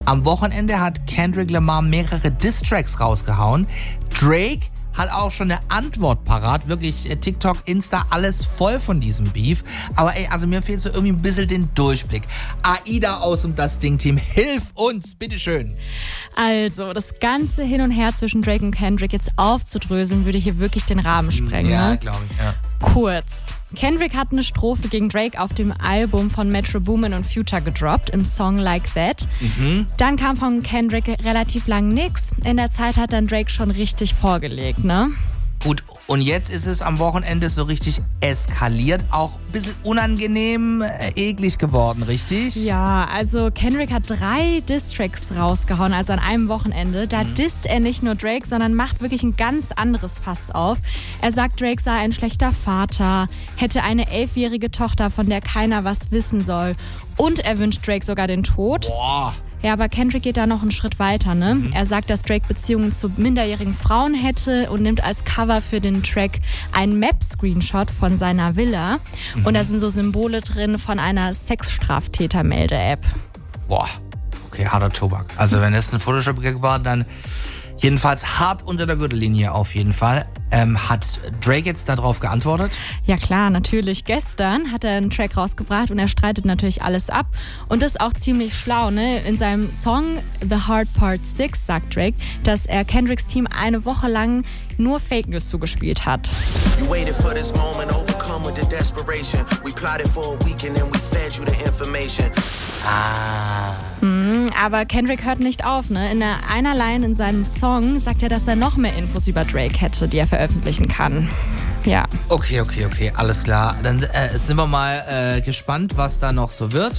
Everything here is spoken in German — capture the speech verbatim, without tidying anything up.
Am Wochenende hat Kendrick Lamar mehrere Diss-Tracks rausgehauen. Drake hat auch schon eine Antwort parat. Wirklich, äh, TikTok, Insta, alles voll von diesem Beef. Aber ey, also mir fehlt so irgendwie ein bisschen den Durchblick. Aida aus dem Das Ding-Team, hilf uns, bitteschön. Also, das ganze Hin und Her zwischen Drake und Kendrick jetzt aufzudröseln, würde hier wirklich den Rahmen sprengen. Ja, ne? glaube ich, ja. Kurz. Kendrick hat eine Strophe gegen Drake auf dem Album von Metro Boomin und Future gedroppt, im Song Like That. Mhm. Dann kam von Kendrick relativ lang nix. In der Zeit hat dann Drake schon richtig vorgelegt, ne? Gut, und jetzt ist es am Wochenende so richtig eskaliert. Auch ein bisschen unangenehm, äh, eklig geworden, richtig? Ja, also Kendrick hat drei Diss-Tracks rausgehauen, also an einem Wochenende. Da mhm. disst er nicht nur Drake, sondern macht wirklich ein ganz anderes Fass auf. Er sagt, Drake sei ein schlechter Vater, hätte eine elfjährige Tochter, von der keiner was wissen soll. Und er wünscht Drake sogar den Tod. Boah. Ja, aber Kendrick geht da noch einen Schritt weiter, ne? Mhm. Er sagt, dass Drake Beziehungen zu minderjährigen Frauen hätte und nimmt als Cover für den Track einen Map-Screenshot von seiner Villa. Mhm. Und da sind so Symbole drin von einer Sexstraftäter-Melde-App. Boah, okay, harter Tobak. Also wenn das ein Photoshop-Gag war, dann jedenfalls hart unter der Gürtellinie auf jeden Fall. Ähm, hat Drake jetzt darauf geantwortet? Ja klar, natürlich. Gestern hat er einen Track rausgebracht und er streitet natürlich alles ab. Und das ist auch ziemlich schlau, ne? In seinem Song The Hard Part six sagt Drake, dass er Kendricks Team eine Woche lang nur Fake News zugespielt hat. You waited for this moment, overcome with the desperation. We plotted for a weekend and we fed you the information. Ah. Mhm, aber Kendrick hört nicht auf, ne? In der einer Line in seinem Song sagt er, dass er noch mehr Infos über Drake hätte, die er veröffentlichen kann. Ja. Okay, okay, okay, alles klar. Dann äh, sind wir mal äh, gespannt, was da noch so wird.